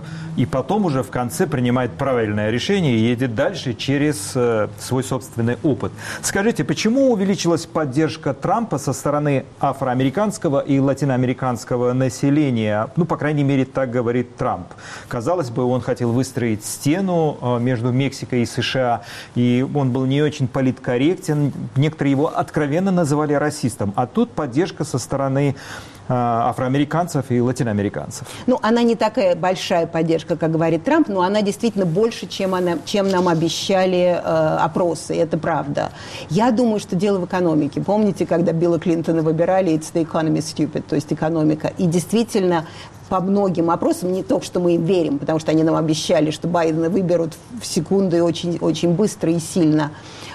и потом уже в конце принимает правильное решение и едет дальше через свой собственный опыт. Скажите, почему увеличилась поддержка Трампа со стороны афроамериканского и латиноамериканского населения? Ну, по крайней мере, так говорит Трамп. Казалось бы, он хотел выстроить стену между Мексикой и США, и он был не очень политкорректен. Некоторые его откровенно называли расистом. А тут поддержка со стороны афроамериканцев и латиноамериканцев. Ну, она не такая большая поддержка, как говорит Трамп, но она действительно больше, чем, она, чем нам обещали э, опросы, это правда. Я думаю, что дело в экономике. Помните, когда Билла Клинтона выбирали «It's the economy stupid», то есть экономика. И действительно, по многим опросам, не то, что мы им верим, потому что они нам обещали, что Байдена выберут в секунду и очень, очень быстро и сильно,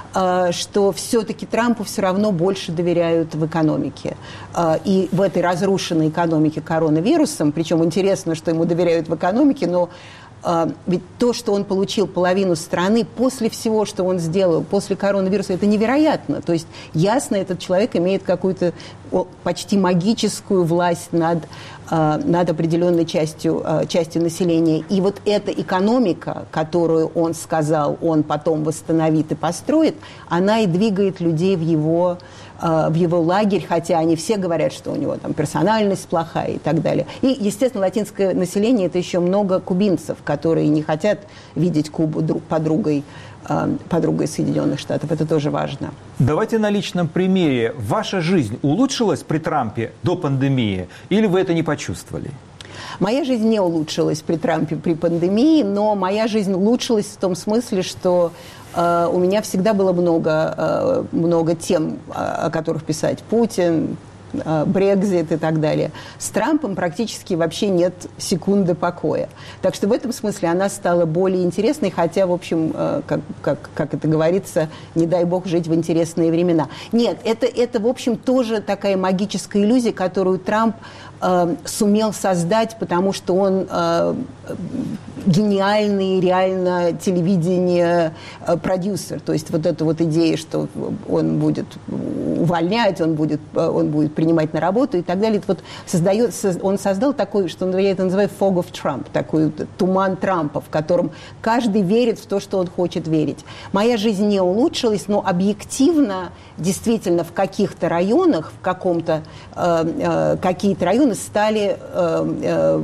что все-таки Трампу все равно больше доверяют в экономике. И в этой разрушенной экономике коронавирусом, причем интересно, что ему доверяют в экономике, но ведь то, что он получил половину страны после всего, что он сделал, после коронавируса, это невероятно. То есть, ясно, этот человек имеет какую-то почти магическую власть над, над определенной частью, частью населения. И вот эта экономика, которую он сказал, он потом восстановит и построит, она и двигает людей в его, в его лагерь, хотя они все говорят, что у него там персональность плохая и так далее. И, естественно, латинское население – это еще много кубинцев, которые не хотят видеть Кубу друг, подругой, подругой Соединенных Штатов. Это тоже важно. Давайте на личном примере. Ваша жизнь улучшилась при Трампе до пандемии или вы это не почувствовали? Моя жизнь не улучшилась при Трампе, при пандемии, но моя жизнь улучшилась в том смысле, что э, у меня всегда было много, э, много тем, о которых писать. Путин, Брексит и так далее. С Трампом практически вообще нет секунды покоя. Так что в этом смысле она стала более интересной, хотя, в общем, как, как, как это говорится, не дай бог жить в интересные времена. Нет, это, это в общем, тоже такая магическая иллюзия, которую Трамп э, сумел создать, потому что он э, гениальный реально телевидение продюсер. То есть вот эта вот идея, что он будет увольнять, он будет, он будет принимать на работу и так далее. Вот создает, он создал такой, что я это называю fog of Trump, такой туман Трампа, в котором каждый верит в то, что он хочет верить. Моя жизнь не улучшилась, но объективно, действительно, в каких-то районах, в каком-то, э, э, какие-то районы стали, э, э,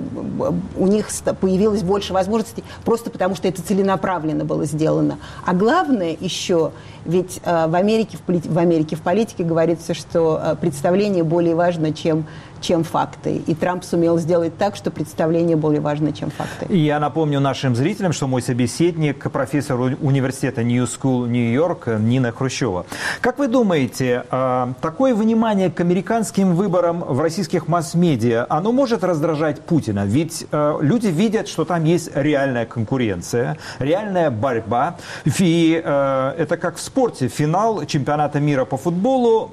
у них появилось больше возможностей, просто потому что это целенаправленно было сделано. А главное еще, ведь э, в Америке в, полит... в Америке в политике говорится, что э, представление более важно, чем чем факты. И Трамп сумел сделать так, что представление более важно, чем факты. Я напомню нашим зрителям, что мой собеседник, профессор университета New School Нью-Йорк Нина Хрущева. Как вы думаете, такое внимание к американским выборам в российских масс-медиа, оно может раздражать Путина? Ведь люди видят, что там есть реальная конкуренция, реальная борьба. И это как в спорте. Финал чемпионата мира по футболу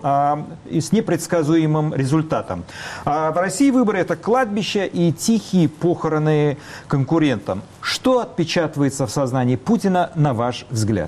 с непредсказуемым результатом. А в России выборы – это кладбище и тихие похороны конкурентам. Что отпечатывается в сознании Путина, на ваш взгляд?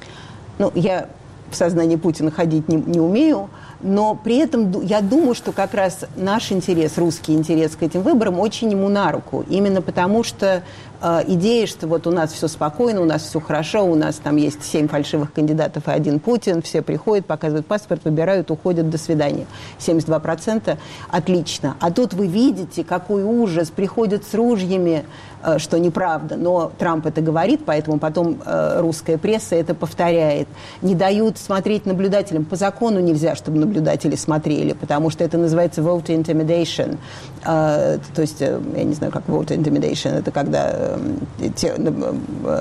Ну, я в сознании Путина ходить не, не умею, но при этом я думаю, что как раз наш интерес, русский интерес к этим выборам очень ему на руку. Именно потому, что э, идея, что вот у нас все спокойно, у нас все хорошо, у нас там есть семь фальшивых кандидатов и один Путин, все приходят, показывают паспорт, выбирают, уходят, до свидания. семьдесят два процента отлично. А тут вы видите, какой ужас, приходят с ружьями, э, что неправда, но Трамп это говорит, поэтому потом э, русская пресса это повторяет. Не дают смотреть наблюдателям. По закону нельзя, чтобы наблюдатели смотрели, потому что это называется voter intimidation. Uh, то есть, я не знаю, как voter intimidation, это когда uh, те, uh,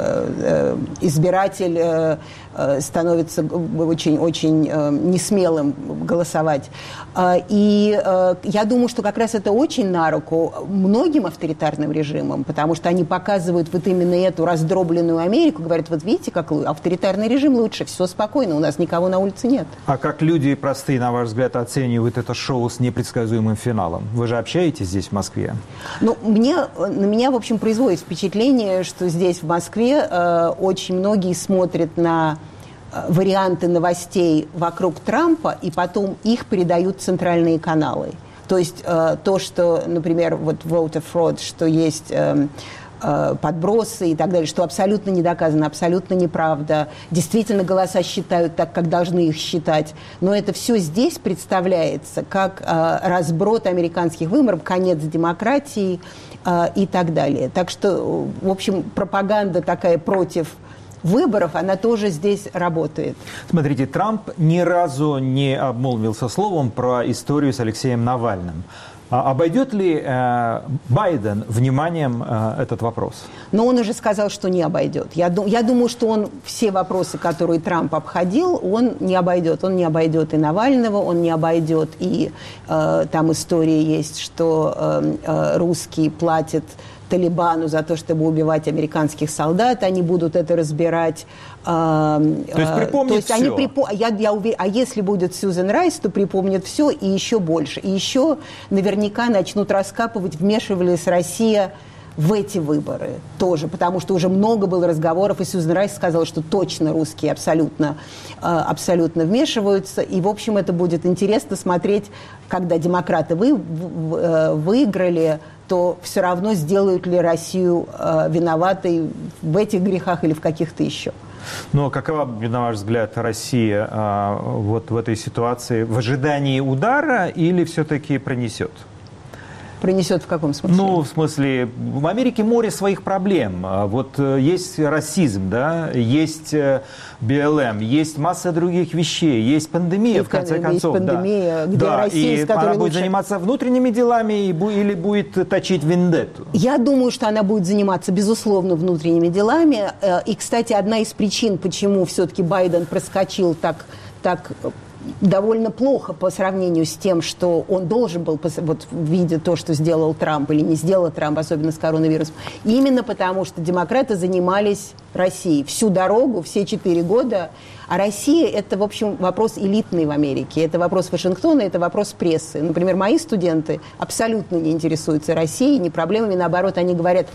uh, избиратель uh, uh, становится очень-очень uh, несмелым голосовать. Uh, и uh, я думаю, что как раз это очень на руку многим авторитарным режимам, потому что они показывают вот именно эту раздробленную Америку, говорят, вот видите, как авторитарный режим лучше, все спокойно, у нас никого на улице нет. А как люди простые, на ваш взгляд, оценивают это шоу с непредсказуемым финалом? Вы же общаетесь здесь, в Москве? Ну, мне, на меня, в общем, производит впечатление, что здесь, в Москве, э, очень многие смотрят на э, варианты новостей вокруг Трампа, и потом их передают центральные каналы. То есть э, то, что, например, вот voter fraud, что есть... Э, подбросы и так далее, что абсолютно не доказано, абсолютно неправда. Действительно, голоса считают так, как должны их считать. Но это все здесь представляется как э, разброд американских выборов, конец демократии э, и так далее. Так что, в общем, пропаганда такая против выборов, она тоже здесь работает. Смотрите, Трамп ни разу не обмолвился словом про историю с Алексеем Навальным. Обойдет ли э, Байден вниманием э, этот вопрос? Но он уже сказал, что не обойдет. Я, я думаю, что он все вопросы, которые Трамп обходил, он не обойдет. Он не обойдет и Навального, он не обойдет и э, там история есть, что э, э, русские платят Талибану за то, чтобы убивать американских солдат, они будут это разбирать. То есть припомнит то есть все. Они припом... я, я увер... А если будет Сьюзен Райс, то припомнят все и еще больше. И еще наверняка начнут раскапывать, вмешивалась Россия в эти выборы тоже, потому что уже много было разговоров, и Сьюзен Райс сказала, что точно русские абсолютно, абсолютно вмешиваются. И, в общем, это будет интересно смотреть, когда демократы вы... выиграли, то все равно сделают ли Россию э, виноватой в этих грехах или в каких-то еще. Но какова, на ваш взгляд, Россия э, вот в этой ситуации в ожидании удара или все-таки пронесет? Пронесет в каком смысле? Ну, в смысле, в Америке море своих проблем. Вот есть расизм, да, есть би эл эм, есть масса других вещей, есть пандемия, и в конце есть концов. пандемия, да. где да, Россия, и она лучше... будет заниматься внутренними делами или будет точить вендетту? Я думаю, что она будет заниматься, безусловно, внутренними делами. И, кстати, одна из причин, почему все-таки Байден проскочил так... так довольно плохо по сравнению с тем, что он должен был, вот, видя то, что сделал Трамп или не сделал Трамп, особенно с коронавирусом, именно потому, что демократы занимались Россией всю дорогу, все четыре года. А Россия – это, в общем, вопрос элитный в Америке. Это вопрос Вашингтона, это вопрос прессы. Например, мои студенты абсолютно не интересуются Россией, ни проблемами. Наоборот, они говорят,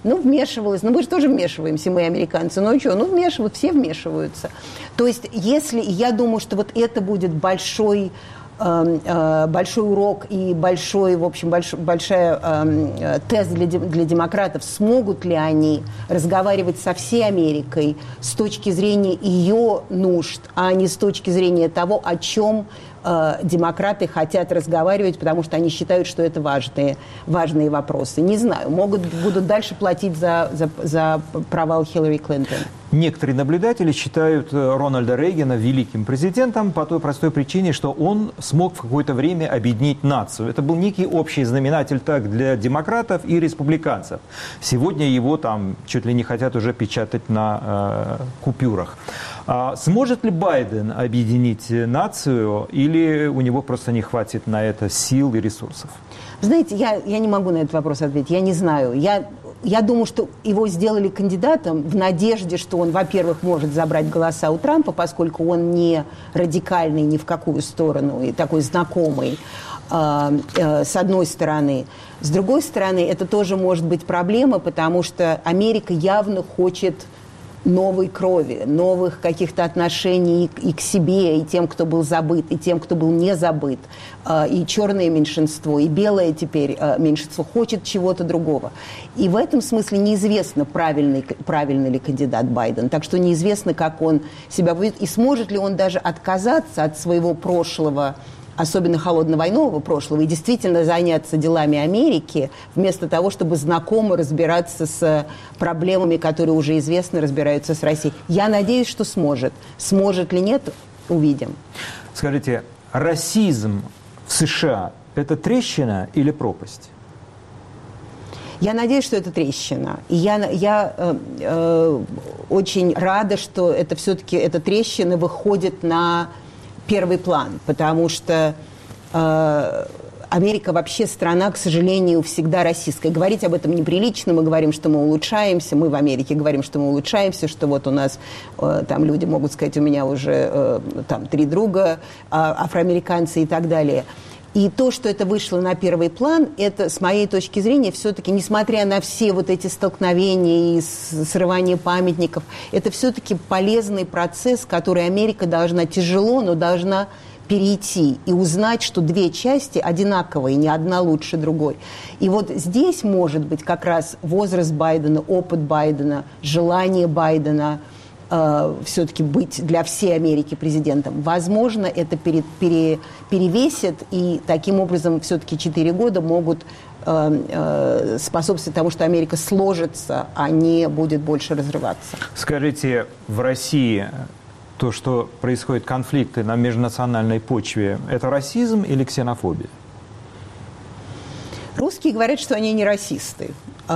Ну, вмешивалась. Ну, мы же тоже вмешиваемся, мы, американцы. Ну, что? Ну, вмешивают, все вмешиваются. То есть, если... Я думаю, что вот это будет большой... большой урок и большой, в общем, больш, большая э, тест для, для демократов, смогут ли они разговаривать со всей Америкой с точки зрения ее нужд, а не с точки зрения того, о чем э, демократы хотят разговаривать, потому что они считают, что это важные, важные вопросы. Не знаю, могут, будут дальше платить за, за, за провал Хиллари Клинтон. Некоторые наблюдатели считают Рональда Рейгана великим президентом по той простой причине, что он смог в какое-то время объединить нацию. Это был некий общий знаменатель так для демократов и республиканцев. Сегодня его там чуть ли не хотят уже печатать на э, купюрах. А сможет ли Байден объединить нацию, или у него просто не хватит на это сил и ресурсов? Знаете, я, я не могу на этот вопрос ответить. Я не знаю. Я... Я думаю, что его сделали кандидатом в надежде, что он, во-первых, может забрать голоса у Трампа, поскольку он не радикальный ни в какую сторону и такой знакомый, э, э, с одной стороны. С другой стороны, это тоже может быть проблема, потому что Америка явно хочет новой крови, новых каких-то отношений и к себе, и тем, кто был забыт, и тем, кто был не забыт. И черное меньшинство, и белое теперь меньшинство хочет чего-то другого. И в этом смысле неизвестно, правильный, правильный ли кандидат Байден. Так что неизвестно, как он себя будет, и сможет ли он даже отказаться от своего прошлого, особенно холодно-войнового прошлого, и действительно заняться делами Америки, вместо того, чтобы знакомо разбираться с проблемами, которые уже известны, разбираются с Россией. Я надеюсь, что сможет. Сможет ли нет, увидим. Скажите, расизм в США – это трещина или пропасть? Я надеюсь, что это трещина. И я, я э, э, очень рада, что это все-таки эта трещина выходит на первый план, потому что э, Америка вообще страна, к сожалению, всегда расистская. Говорить об этом неприлично, мы говорим, что мы улучшаемся, мы в Америке говорим, что мы улучшаемся, что вот у нас э, там люди могут сказать, у меня уже э, там три друга, э, афроамериканцы и так далее. И то, что это вышло на первый план, это, с моей точки зрения, все-таки, несмотря на все вот эти столкновения и срывание памятников, это все-таки полезный процесс, который Америка должна тяжело, но должна перейти и узнать, что две части одинаковые, ни одна лучше другой. И вот здесь, может быть, как раз возраст Байдена, опыт Байдена, желание Байдена э, все-таки быть для всей Америки президентом. Возможно, это пере, пере, перевесит, и таким образом все-таки четыре года могут э, э, способствовать тому, что Америка сложится, а не будет больше разрываться. Скажите, в России то, что происходят конфликты на межнациональной почве, это расизм или ксенофобия? Русские говорят, что они не расисты.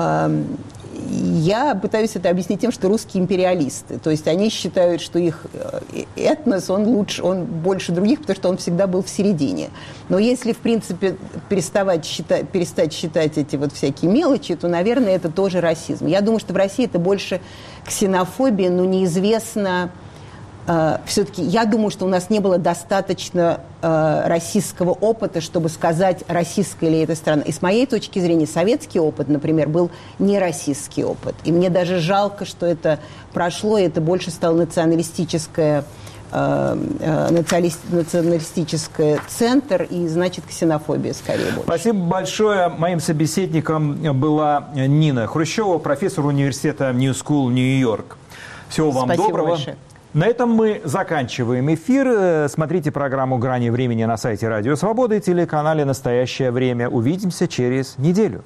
Я пытаюсь это объяснить тем, что русские империалисты. То есть они считают, что их этнос, он лучше, он больше других, потому что он всегда был в середине. Но если, в принципе, переставать считать, перестать считать эти вот всякие мелочи, то, наверное, это тоже расизм. Я думаю, что в России это больше ксенофобия, но неизвестно... Все-таки я думаю, что у нас не было достаточно э, российского опыта, чтобы сказать, российская ли эта страна. И с моей точки зрения, советский опыт, например, был не российский опыт. И мне даже жалко, что это прошло, и это больше стало националистическое, э, э, националистический центр, и, значит, ксенофобия скорее больше. Спасибо большое. Моим собеседником была Нина Хрущева, профессор университета New School, Нью-Йорк. Всего вам Спасибо доброго. Большое. На этом мы заканчиваем эфир. Смотрите программу «Грани времени» на сайте Радио Свобода и телеканале «Настоящее время». Увидимся через неделю.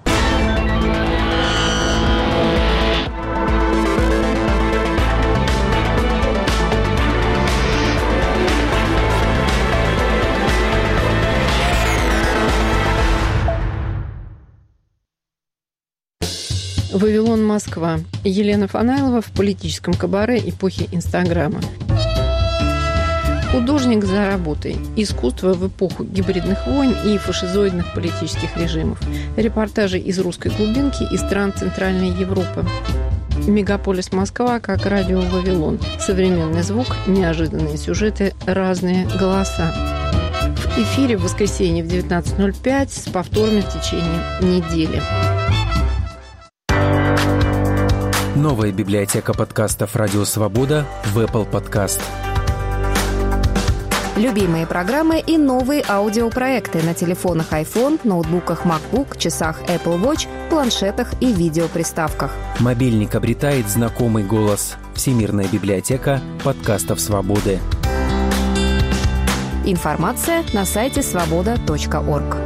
«Вавилон, Москва». Елена Фанайлова в политическом кабаре эпохи Инстаграма. Художник за работой. Искусство в эпоху гибридных войн и фашизоидных политических режимов. Репортажи из русской глубинки и стран Центральной Европы. Мегаполис Москва как радио «Вавилон». Современный звук, неожиданные сюжеты, разные голоса. В эфире в воскресенье в девятнадцать ноль пять с повторами в течение недели. Новая библиотека подкастов «Радио Свобода» в Apple Podcast. Любимые программы и новые аудиопроекты на телефонах iPhone, ноутбуках MacBook, часах Apple Watch, планшетах и видеоприставках. Мобильник обретает знакомый голос. Всемирная библиотека подкастов «Свободы». Информация на сайте свобода точка орг.